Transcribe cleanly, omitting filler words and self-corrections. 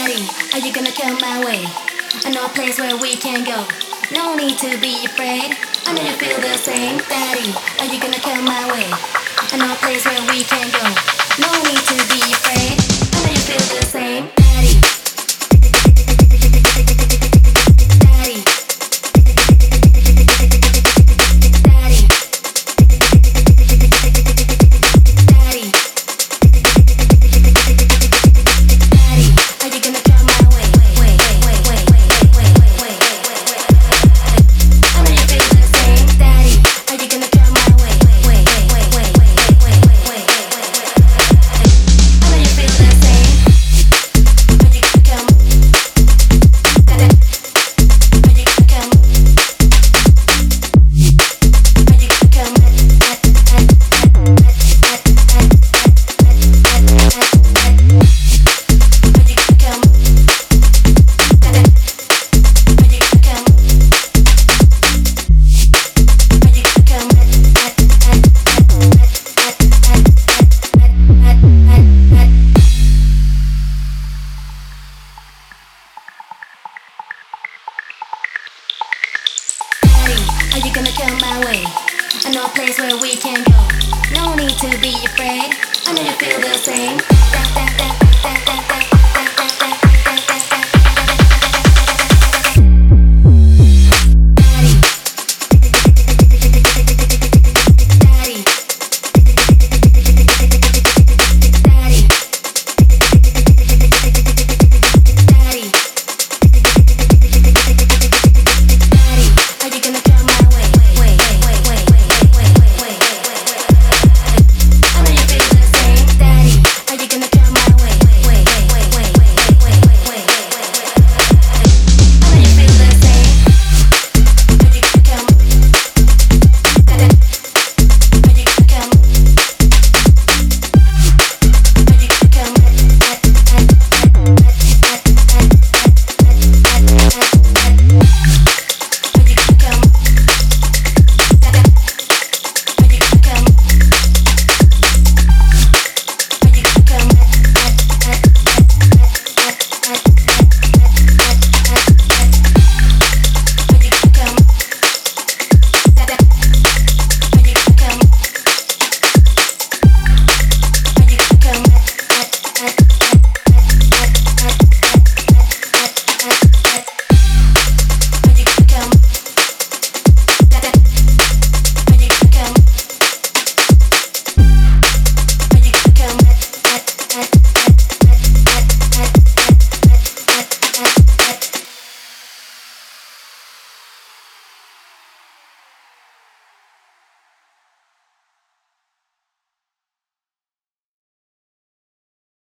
Daddy, are you gonna come my way? I know a place where we can go. No need to be afraid. I know you feel the same. Daddy, are you gonna come my way? I know a place where we can go. No need to be afraid. I know you feel the same. Daddy. Daddy. Daddy. Daddy. Daddy, are you gonna come my way? I know you feel the same. Daddy, are you gonna come my way? I know you feel the same. Are you gonna come? Are you gonna come? Are you gonna come? Are you gonna come my way? I know a place where we can go. No need to be afraid. I know you feel the same.